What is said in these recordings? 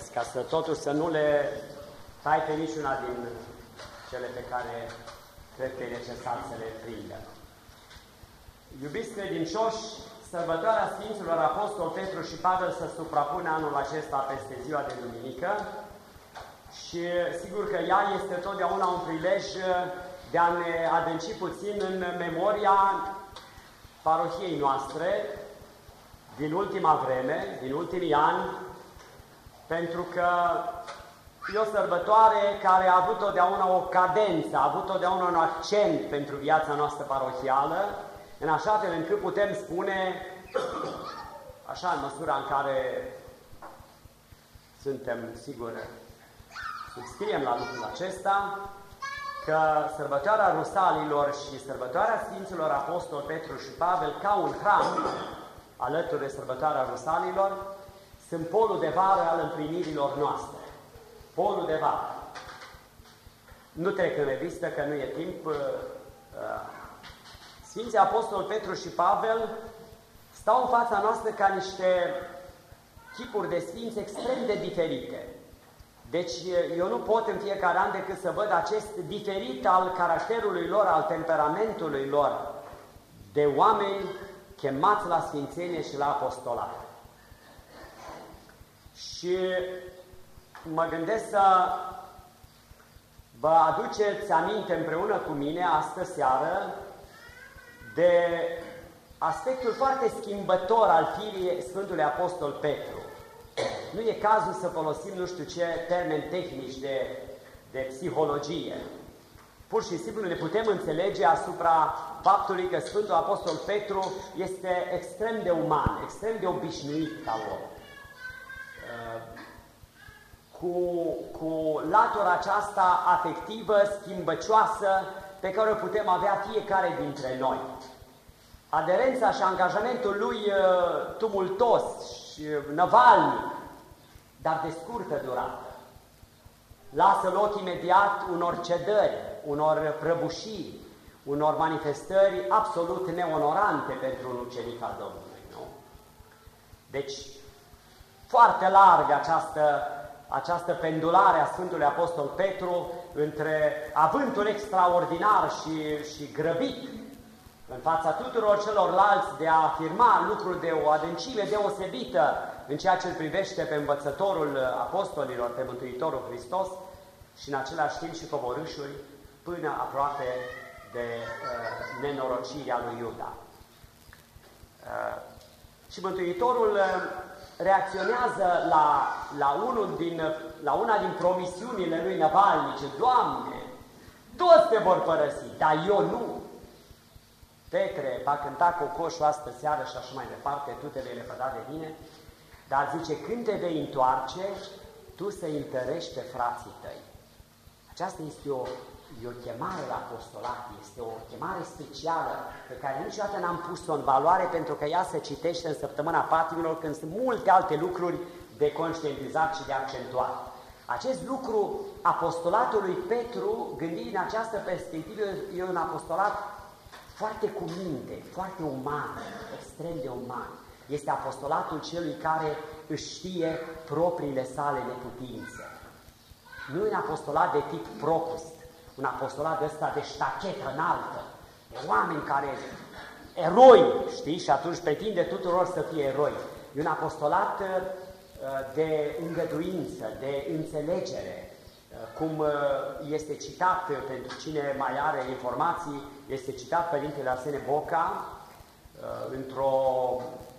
cărți, ca să totuși să nu le tai pe niciuna din cele pe care cred că e necesar să le prindă. Iubiți credincioși, sărbătoarea Sfinților Apostol Petru și Pavel se suprapune anul acesta peste ziua de duminică și sigur că ea este totdeauna un prilej de a ne adânci puțin în memoria parohiei noastre din ultima vreme, din ultimii ani, pentru că e o sărbătoare care a avut totdeauna o cadență, a avut totdeauna un accent pentru viața noastră parohială, în așa fel încât putem spune, așa în măsura în care suntem siguri, subscriem la lucrul acesta, că sărbătoarea Rusalilor și sărbătoarea Sfinților Apostol Petru și Pavel, ca un hram, alături de sărbătoarea Rusalilor, sunt polul de vară al împlinirilor noastre. Polul de vară. Nu trec în revistă, că nu e timp. Sfinții Apostol Petru și Pavel stau în fața noastră ca niște chipuri de sfinți extrem de diferite. Deci eu nu pot în fiecare an decât să văd acest diferit al caracterului lor, al temperamentului lor, de oameni chemați la sfințenie și la apostolat. Și mă gândesc să vă aduceți aminte împreună cu mine astă seară de aspectul foarte schimbător al firii Sfântului Apostol Petru. Nu e cazul să folosim nu știu ce termeni tehnici de psihologie. Pur și simplu ne putem înțelege asupra faptului că Sfântul Apostol Petru este extrem de uman, extrem de obișnuit ca om. Cu latura aceasta afectivă, schimbăcioasă, pe care o putem avea fiecare dintre noi. Aderența și angajamentul lui tumultos și năvalnic, dar de scurtă durată. Lasă loc imediat unor cedări, unor prăbușiri, unor manifestări absolut neonorante pentru un ucenic al Domnului. Nu? Deci, foarte largă această pendulare a Sfântului Apostol Petru între avântul extraordinar și grăbit în fața tuturor celorlalți de a afirma lucruri de o adâncime deosebită în ceea ce îl privește pe învățătorul apostolilor, pe Mântuitorul Hristos, și în același timp și coborâșuri până aproape de nenorocirea lui Iuda. Și Mântuitorul reacționează la una din promisiunile lui năvalnice: Doamne, toți te vor părăsi, dar eu nu. Petre, va cânta cocoșul astă seară și așa mai departe, tu te vei lepăda de mine, dar zice, când te vei întoarce, tu să-i întărești pe frații tăi. Aceasta este o chemare la apostolat, este o chemare specială pe care niciodată n-am pus-o în valoare, pentru că ea se citește în săptămâna patimilor, când sunt multe alte lucruri de conștientizat și de accentuat. Acest lucru, apostolatul lui Petru, gândit în această perspectivă, e un apostolat foarte cu minte, foarte uman, extrem de uman. Este apostolatul celui care își știe propriile sale neputințe. Nu e un apostolat de tip Procust, un apostolat de ăsta de ștachetă înaltă, de oameni care, eroi, știi, și atunci pretinde tuturor să fie eroi. E un apostolat de îngăduință, de înțelegere, cum este citat, pentru cine mai are informații, este citat Părintele Arsene Boca într-o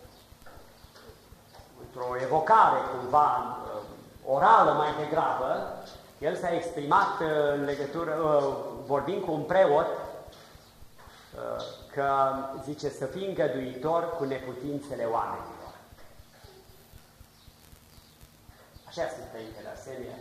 evocare cumva orală mai degrabă. El s-a exprimat în legătură, vorbind cu un preot, că zice să fii îngăduitor cu neputințele oamenilor. Așa spune Părintele Arsene.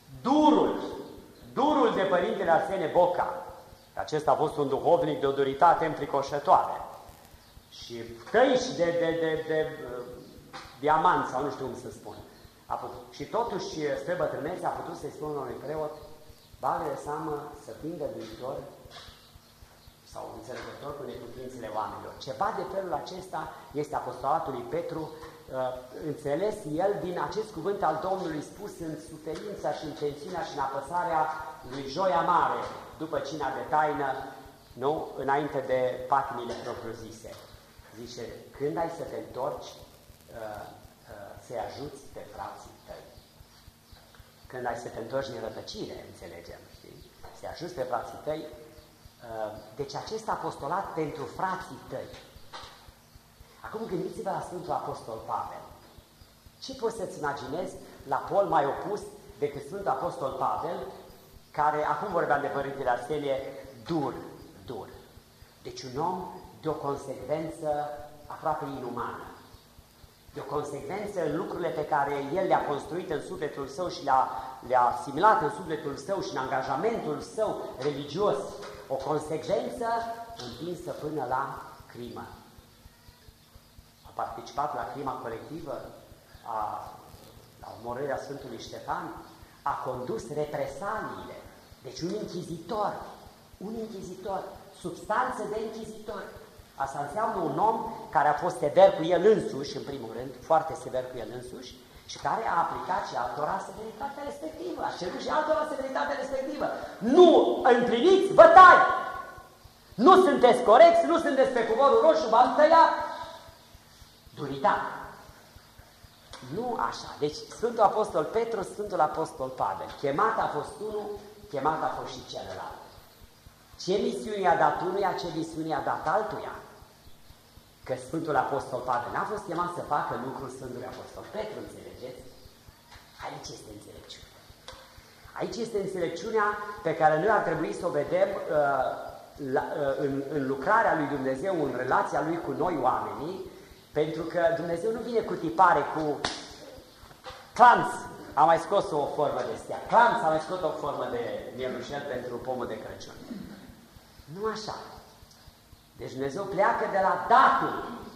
Durul de Părintele Arsene Boca, acesta a fost un duhovnic de o duritate înfricoșătoare și tăiși de diamant, sau nu știu cum să spun. Și totuși, spre bătrânețe, a putut să-i spună unui preot: bagă de seamă să fii îngăduitor sau înțelegător cu neputințele oamenilor. Ceva de felul acesta este apostolatul lui Petru, înțeles el din acest cuvânt al Domnului spus în suferința și în tensiunea și în apăsarea lui Joia Mare, după cina de taină, nu? Înainte de patimile propriu-zise. Zice, când ai să te întorci, să-i ajuți pe frații tăi. Când ai să te întorci din rătăcire, înțelegem, știi? Să-i ajuți pe frații tăi. Deci acest apostolat pentru frații tăi. Acum gândiți-vă la Sfântul Apostol Pavel. Ce poți să-ți imaginezi la pol mai opus decât Sfântul Apostol Pavel, care, acum vorbeam de Părintele Arsenie, dur. Deci un om de o consecvență aproape inumană. De o consecvență în lucrurile pe care el le-a construit în sufletul său și le-a asimilat în sufletul său și în angajamentul său religios. O consecvență întinsă până la crimă. A participat la crima colectivă, la omorârea Sfântului Ștefan, a condus represaliile. Deci un inchizitor, substanță de inchizitor. Asta înseamnă un om care a fost sever cu el însuși, în primul rând, foarte sever cu el însuși, și care a aplicat și altora severitatea respectivă, a cerut și altora severitatea respectivă. Nu împliniți, vă tai! Nu sunteți corecți, nu sunteți pe cuvorul roșu, v-am tăiat. Duritate. Nu așa. Deci Sfântul Apostol Petru, Sfântul Apostol Pavel. Chemat a fost unul, chemat a fost și celălalt. Ce misiune a dat unuia, ce misiune a dat altuia? Că Sfântul Apostol Pavel n-a fost chemat să facă lucrul Sfântului Apostol Petru, înțelegeți? Aici este înțelepciunea. Aici este înțelepciunea pe care noi ar trebui să o vedem în lucrarea lui Dumnezeu, în relația lui cu noi oamenii, pentru că Dumnezeu nu vine cu tipare, cu clanț. Am mai scos o formă de stea. Clanț, am mai scos o formă de mielușel pentru pomul de Crăciun. Nu așa. Deci Dumnezeu pleacă de la datul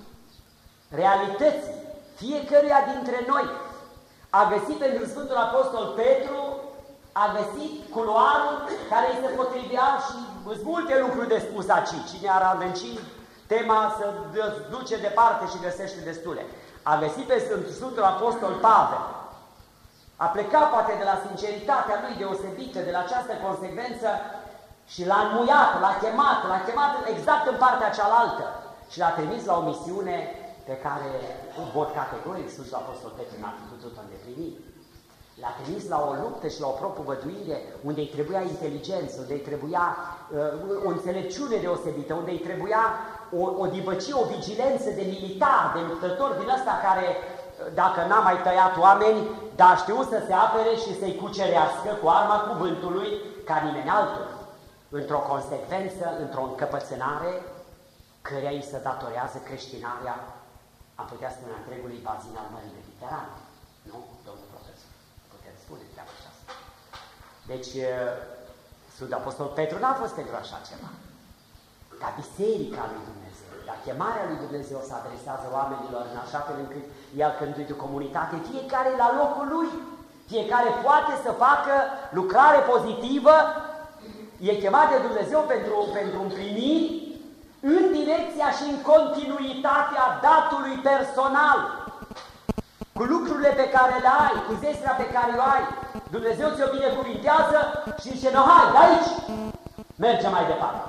realității fiecăruia dintre noi. A găsit pentru Sfântul Apostol Petru, a găsit culoarul care îi se potrivea și sunt multe lucruri de spus aici. Cine ar adânci tema să duce departe și găsește destule. A găsit pe Sfântul Apostol Pavel. A plecat poate de la sinceritatea lui deosebită, de la această consecvență și l-a înmuiat, l-a chemat exact în partea cealaltă și l-a trimis la o misiune pe care, în mod categoric, Sfântul Apostol Petru n-a putut-o îndeplini. L-a trimis la o luptă și la o propovăduire unde îi trebuia inteligență, unde îi trebuia o înțelepciune deosebită, îi trebuia o dibăcie, o vigilență de militar, de luptător din ăsta care, dacă n-a mai tăiat oameni, dar știu să se apere și să-i cucerească cu arma cuvântului ca nimeni altul, într-o consecvență, într-o încăpățânare, căreia îi se datorează creștinarea, am putea spune, întregului bazin al Mării Mediterane. Nu, domnul profesor? Putem spune treaba aceasta. Deci, Sfântul Apostol Petru n-a fost pentru așa ceva. Dar Biserica lui Dumnezeu, dar chemarea lui Dumnezeu se adresează oamenilor în așa fel încât el cântuie o comunitate, fiecare la locul lui, fiecare poate să facă lucrare pozitivă, e chemat de Dumnezeu pentru împliniri în direcția și în continuitatea datului personal, cu lucrurile pe care le ai, cu zestrea pe care o ai. Dumnezeu ți-o binecuvintează și zice, no, hai, de aici, mergem mai departe.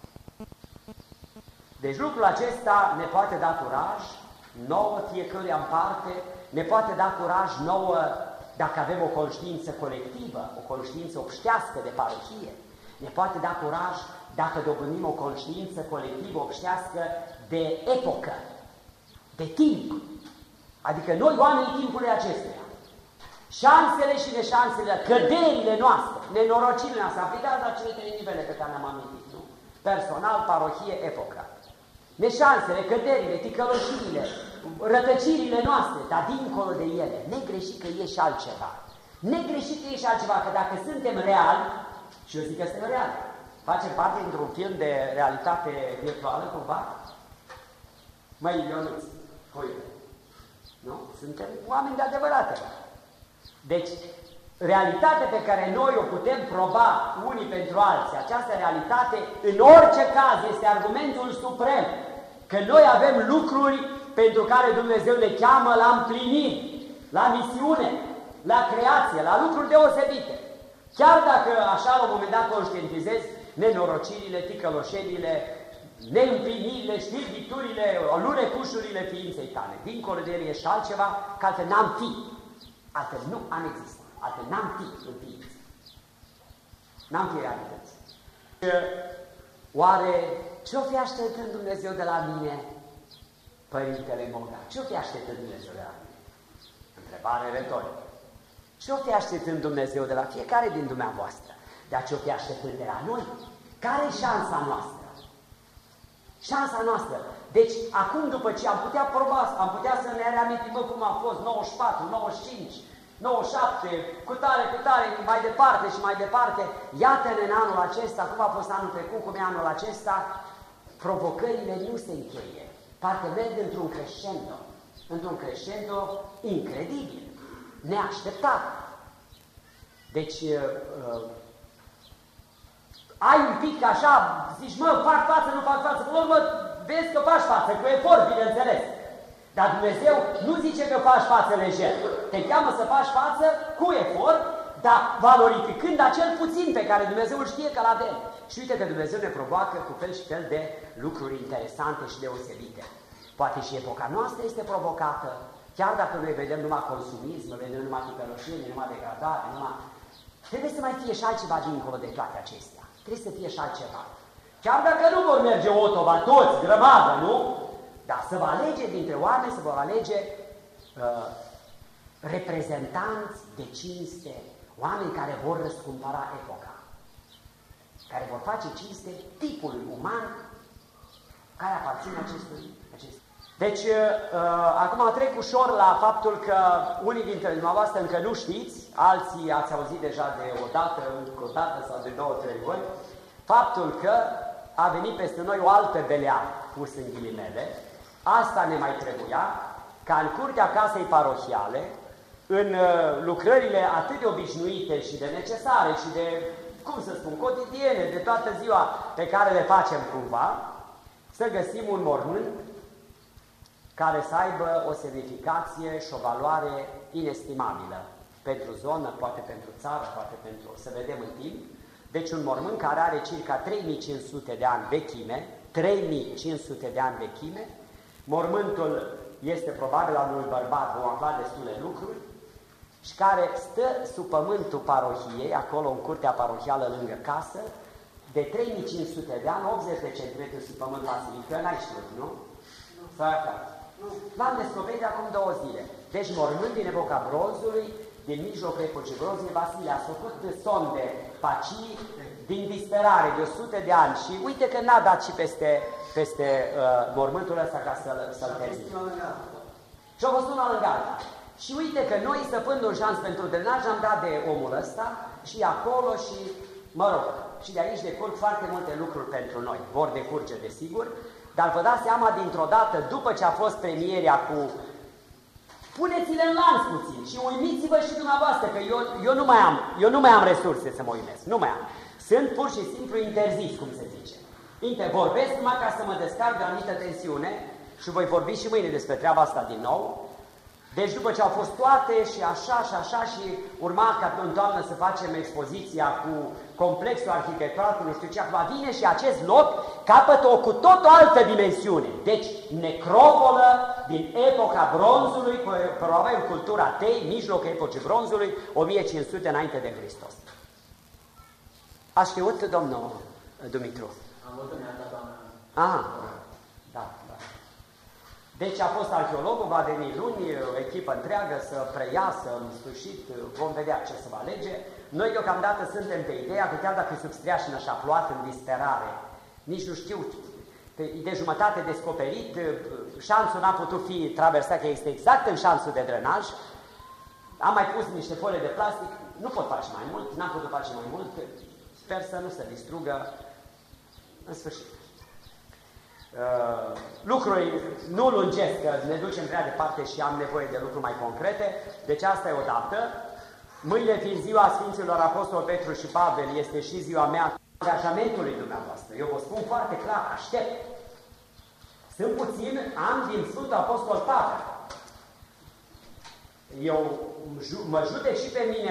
Deci lucrul acesta ne poate da curaj, nouă fiecăruia în parte, ne poate da curaj nouă dacă avem o conștiință colectivă, o conștiință obștească de parohie. Ne poate da curaj dacă dobândim o conștiință colectivă obștească de epocă, de timp. Adică noi, oamenii timpului acestuia, șansele și neșansele, căderile noastre, nenorocirile noastre, aplicați la cele trei nivele pe care ne-am amintit, nu? Personal, parohie, epocă. Neșansele, căderile, ticăloșirile, rătăcirile noastre, dar dincolo de ele, negreșit că e și altceva. Negreșit că e și altceva, că dacă suntem reali, și eu zic că suntem reali, facem parte dintr-un film de realitate virtuală, cumva? Măi, Ionuț, uite, nu? Suntem oameni de adevărate. Deci, realitatea pe care noi o putem proba unii pentru alții, această realitate, în orice caz, este argumentul suprem că noi avem lucruri pentru care Dumnezeu ne cheamă la împliniri, la misiune, la creație, la lucruri deosebite. Chiar dacă așa la un moment dat conștientizezi nenorocirile, ticăloșenile, neîmplinirile, știrbiturile, lunecușurile ființei tale. Dincolo de ele e și altceva, că altfel n-am fi. Altfel nu am existat. Altfel n-am fi în ființă. N-am fi realități. Oare ce-o fi așteptând Dumnezeu de la mine, Părintele Moga? Ce-o fi așteptând Dumnezeu de la mine? Întrebare retorică. Ce-o fi așteptând Dumnezeu de la fiecare din dumneavoastră? Dar ce-o fi așteptând de la noi? Care-i șansa noastră? Șansa noastră. Deci, acum după ce am putea să ne reamintim cum a fost 94, 95, 97, cu tare, mai departe și mai departe. Iată-ne în anul acesta, cum a fost anul trecut, cum e anul acesta, provocările nu se încheie. Parcă merg într-un crescendo incredibil, neașteptat. Deci, ai un pic așa, zici, mă, fac față, nu fac față, până la urmă vezi că faci față, cu efort, bineînțeles. Dar Dumnezeu nu zice că faci față lejer, te cheamă să faci față cu efort, dar valorificând acel puțin pe care Dumnezeu îl știe că-l avem. Și uite că Dumnezeu ne provoacă cu fel și fel de lucruri interesante și deosebite. Poate și epoca noastră este provocată, chiar dacă noi vedem numai consumism, vedem numai ticăloșenie, numai degradare, trebuie să mai fie și altceva dincolo de toate acestea. Trebuie să fie și altceva. Chiar dacă nu vor merge otova toți, grămadă, nu? Dar să vă alege dintre oameni, să vă alege reprezentanți de cinste, oameni care vor răscumpăra epoca, care vor face cinste tipului uman care aparține acestui. Deci, acum trec ușor la faptul că unii dintre dumneavoastră încă nu știți, alții ați auzit deja de o dată, încă o dată sau de 2-3 ori, faptul că a venit peste noi o altă belea, pus în ghilimele. Asta ne mai trebuia, ca în curtea casei parohiale, în lucrările atât de obișnuite și de necesare și de, cum să spun, cotidiene, de toată ziua pe care le facem cumva, să găsim un mormânt care să aibă o semnificație și o valoare inestimabilă pentru zonă, poate pentru țară, poate pentru, să vedem în timp. Deci un mormânt care are circa 3500 de ani vechime, 3500 de ani vechime. Mormântul este probabil al unui bărbat, vom afla destule lucruri, și care stă sub pământul parohiei, acolo în curtea parohială lângă casă, de 3500 de ani, 80 de centimetri sub pământ basilică, n-ai știut, nu? S-a aflat. L-am descoperit acum 2 zile. Deci mormânt din epoca bronzului, din mijlocul epocii bronzului, Vasile a făcut sonde pacii din disperare de 100 de ani și uite că n-a dat și peste mormântul ăsta ca să-l termine. Și a fost una lângă alta. Și uite că noi, stăpând un șans pentru drenaj, am dat de omul ăsta și acolo și, mă rog, și de aici decurg foarte multe lucruri pentru noi. Vor decurge, desigur, dar vă dați seama dintr-o dată, după ce a fost premierea cu... Puneți-le în lanț puțin și uimiți-vă și dumneavoastră, că eu nu mai am resurse să mă uimesc, nu mai am. Sunt pur și simplu interzis, cum se zice. Vorbesc numai ca să mă descarc de o anumită tensiune și voi vorbi și mâine despre treaba asta din nou. Deci după ce au fost toate și așa și urma ca în toamnă să facem expoziția cu complexul arhitectural, cu nu știu ce, acum vine și acest loc capătă o cu tot o altă dimensiune. Deci necropolă din epoca bronzului, probabil cultura Tei, mijlocul epocii bronzului, 1500 înainte de Hristos. A știut, domnul Dumitru? Am văzut mi-a doamna. Aha, da. Deci a fost arheologul, va veni luni, o echipă întreagă să preia, să în sfârșit vom vedea ce să va alege. Noi deocamdată suntem pe ideea că chiar dacă substriașină și-a pluat în disperare, nici nu știu, de jumătate descoperit, șanțul n-a putut fi traversat, că este exact în șanțul de drenaj, am mai pus niște folie de plastic, nu pot face mai mult, n-am putut face mai mult, sper să nu se distrugă în sfârșit. Lucruri nu lungesc, că ne ducem prea departe și am nevoie de lucruri mai concrete, deci asta e o dată. Mâine, fiind ziua Sfinților Apostol Petru și Pavel, este și ziua mea angajamentului dumneavoastră. Eu vă spun foarte clar, aștept Sunt puțin ani din Sfântul Apostol Pavel. Eu mă judec și pe mine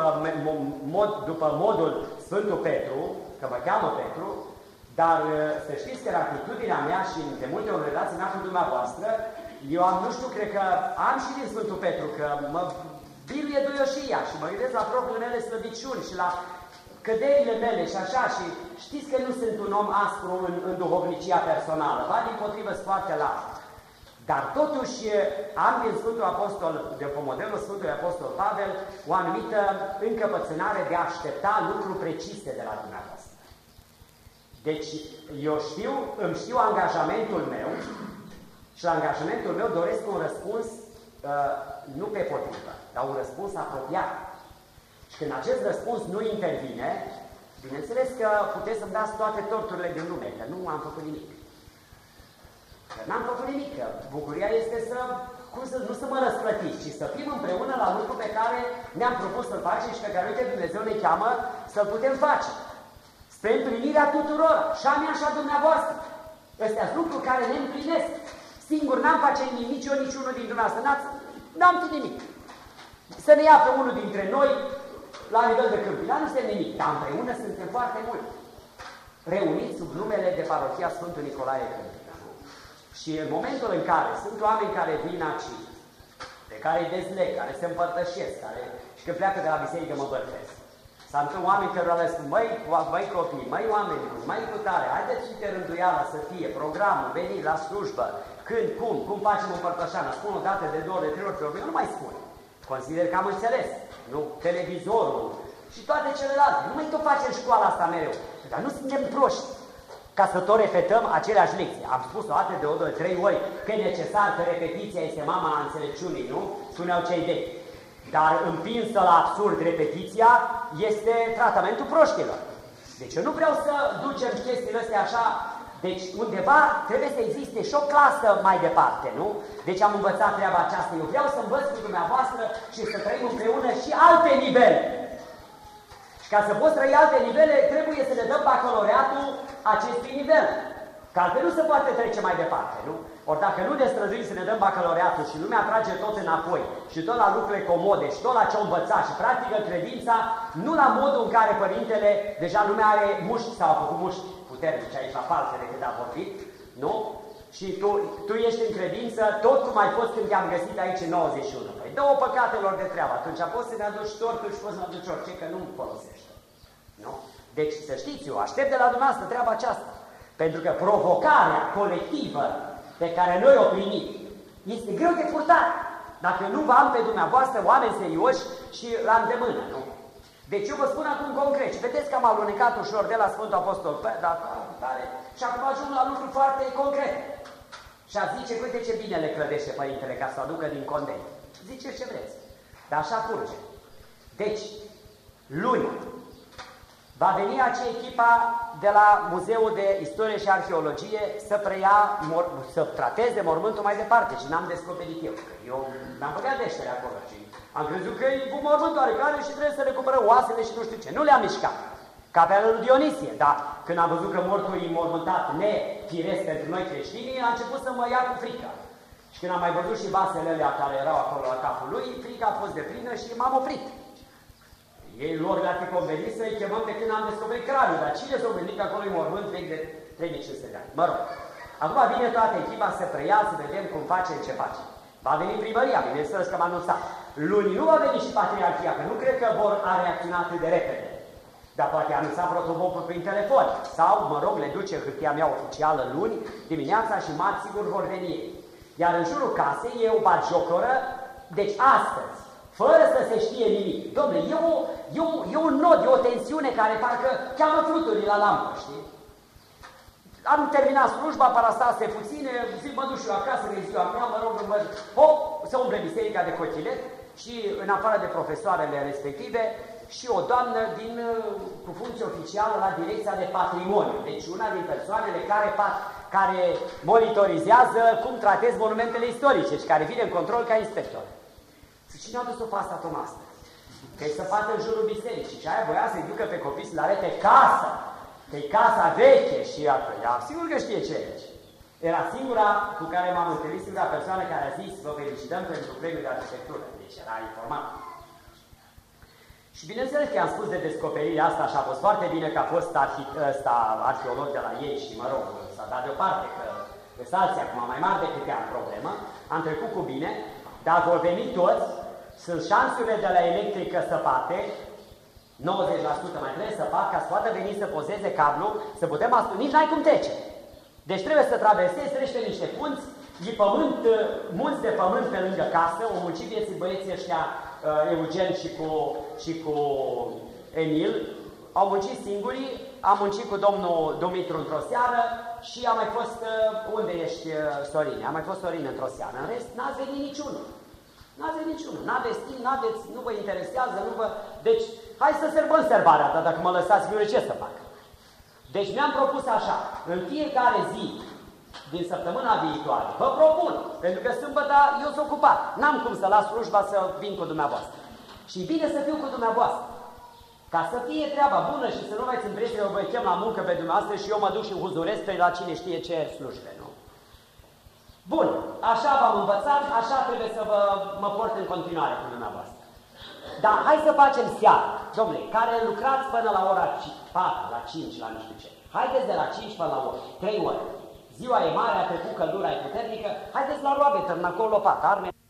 după modul Sfântul Petru, că mă cheamă Petru, dar să știți că în atitudinea mea și de multe ori relații mea cu dumneavoastră, eu am, nu știu, cred că am și din Sfântul Petru, că mă biruie duioșia și mă gândesc la propriile mele slăbiciuni și la căderile mele și așa, și știți că nu sunt un om aspru în duhovnicia personală, ba dimpotrivă sunt foarte larg. Dar totuși am din Sfântul Apostol, de pe modelul Sfântului Apostol Pavel, o anumită încăpățânare de a aștepta lucruri precise de la dumneavoastră. Deci eu îmi știu angajamentul meu și la angajamentul meu doresc un răspuns nu pe potrivă, dar un răspuns apropiat. Și când acest răspuns nu intervine, bineînțeles că puteți să-mi dați toate torturile din lume, că nu am făcut nimic. Că n-am făcut nimic, că bucuria este nu să mă răsplătiți, ci să fim împreună la lucru pe care ne-am propus să-l facem și pe care, uite, Dumnezeu ne cheamă să-l putem face. Spre împlinirea tuturor, și a mea și a dumneavoastră. Astea sunt lucruri care ne împlinesc. Singur n-am face nimic, nici eu, nici unul din dumneavoastră. N-am fi nimic. Să ne ia pe unul dintre noi la nivel de câmpina, nu suntem nimic, dar împreună suntem foarte mulți. Reuniți sub numele de parohia Sfântul Nicolae Câmpina. Și în momentul în care sunt oameni care vin aici, pe care îi dezleg, care se împărtășesc, și când pleacă de la biserică mă bărtesc. Sau sunt oameni care le spun, măi copii, măi oameni, măi cu tare, haideți uite rânduiala să fie, programul, veni la slujbă, când, cum facem împărtășeană, spun o dată, de 2 ori, de 3 ori, pe urmă, eu nu mai spun. Consider că am înțeles, nu? Televizorul și toate celelalte. Nu mai tot facem școala asta mereu. Dar nu suntem proști ca să tot repetăm aceleași lecții. Am spus o dată, de 2 ori, 3 ori că e necesar, că repetiția este mama înțelepciunii, nu? Spuneau cei vechi. Dar împinsă la absurd repetiția este tratamentul proștilor. Deci eu nu vreau să ducem chestiile astea așa. Deci undeva trebuie să existe și o clasă mai departe, nu? Deci am învățat treaba aceasta. Eu vreau să învăț cu dumneavoastră și să trăim împreună și alte nivele. Și ca să poți trăi alte nivele, trebuie să ne dăm bacalaureatul acestui nivel. Că altfel nu se poate trece mai departe, nu? Ori dacă nu ne străduim să ne dăm bacalaureatul și lumea trage tot înapoi, și tot la lucrurile comode, și tot la ce-o învăța, și practică credința, nu la modul în care părintele, deja lumea are mușchi sau a făcut mușchi puternici aici la falsele când a vorbit, nu? Și tu ești în credință tot cum ai fost când te-am găsit aici în 91. Păi dă-o păcatelor de treabă, atunci poți să ne aduci tortul și poți să ne aduci orice, că nu-mi folosește. Nu? Deci să știți, eu aștept de la dumneavoastră treaba aceasta. Pentru că provocarea colectivă pe care noi o primim este greu de purtat. Dacă nu vă am pe dumneavoastră oameni serioși și la îndemână, nu? Deci eu vă spun acum concret și vedeți că am alunecat ușor de la Sfântul Apostol tare, și acum ajung la lucruri foarte concrete. Și a zice, uite ce bine le clădește părintele ca să o aducă din condeni. Ziceți ce vreți. Dar așa curge. Deci, luni, va veni acea echipa de la Muzeul de Istorie și Arheologie să trateze mormântul mai departe și n-am descoperit eu. Eu mi-am băgat deștere acolo și am crezut că e cu mormântul oarecare și trebuie să recuperăm oasele și nu știu ce. Nu le-am mișcat. Ca pe al lui Dionisie, dar când am văzut că mortul e mormântat nefiresc pentru noi creștini, a început să mă ia cu frică. Și când am mai văzut și vasele alea care erau acolo la capul lui, frica a fost de plină și m-am oprit. Ei lor le-ar fi convenit să-i chemăm de când am descoperit craniul, dar cine s-a gândit că acolo e mormânt vechi de 3500 de ani? Mă rog, acum vine toată echipa să preia, să vedem cum facem, ce facem. Va veni primăria, bineînțeles că m-am anunțat. Luni nu va veni și patriarhia, că nu cred că vor reacționa atât de repede. Dar poate anunța protobopul prin telefon. Sau, mă rog, le duce hârtia mea oficială luni, dimineața și marți, sigur vor veni ei. Iar în jurul casei e o batjocoră, deci astăzi, fără să se știe nimic. Dom'le, e un nod, e o tensiune care parcă cheamă fluturii la lampă, știi? Am terminat slujba, parastase puține, zic, mă duc și eu acasă, de ziua mea, mă rog, să umple biserica de cotilet și în afară de profesoarele respective și o doamnă cu funcție oficială la Direcția de Patrimoniu. Deci una din persoanele care monitorizează cum tratezi monumentele istorice și care vine în control ca inspector. Cine a dus-o pe asta, Tomasă? Că-i săpată în jurul bisericii și aia voia să-i ducă pe copii să le arete casa, că e casa veche și ea sigur că știe ce e aici. Era singura cu care m-am întâlnit, singura persoană care a zis, vă felicităm pentru premiul de arhitectură. Deci era informat. Și bineînțeles că i-am spus de descoperirea asta și a fost foarte bine că a fost arheolog de la ei și, mă rog, s-a dat deoparte că sunt alții acum mai mari decât ea în problemă, am trecut cu bine, dar vor veni toți, sunt șansurile de la electrică săpate, 90% mai trebuie să fac ca să poată veni să pozeze cablul, să putem astfel, nici n-ai cum trece. Deci trebuie să traversezi, treci pe niște punți, e pământ, munți de pământ pe lângă casă, o muncit vieții băieții ăștia, Eugen și cu Emil, au muncit singurii, am muncit cu domnul Dumitru într-o seară și am mai fost, unde ești Sorin? Am mai fost Sorin într-o seară, în rest n-ați venit niciunul. N-ați venit niciunul, n-aveți timp, nu vă interesează, nu vă... Deci, hai să sărbăm sărbarea asta, dacă mă lăsați, nu ce să fac. Deci mi-am propus așa, în fiecare zi din săptămâna viitoare, vă propun, pentru că sâmbătă eu sunt ocupat, n-am cum să las slujba să vin cu dumneavoastră. Și e bine să fiu cu dumneavoastră, ca să fie treaba bună și să nu mai țin prieteni, vă chem la muncă pe dumneavoastră și eu mă duc și huzuresc pe la cine știe ce slujbe, nu? Bun, așa v-am învățat, așa trebuie să mă port în continuare cu dumneavoastră. Dar hai să facem seara, domnule, care lucrați până la ora 4, la 5, la nu știu ce. Haideți de la 5 până la 3 ore. Ziua e mare, a trecut, căldura e puternică, haideți la roabe, tărn acolo lopat, arme.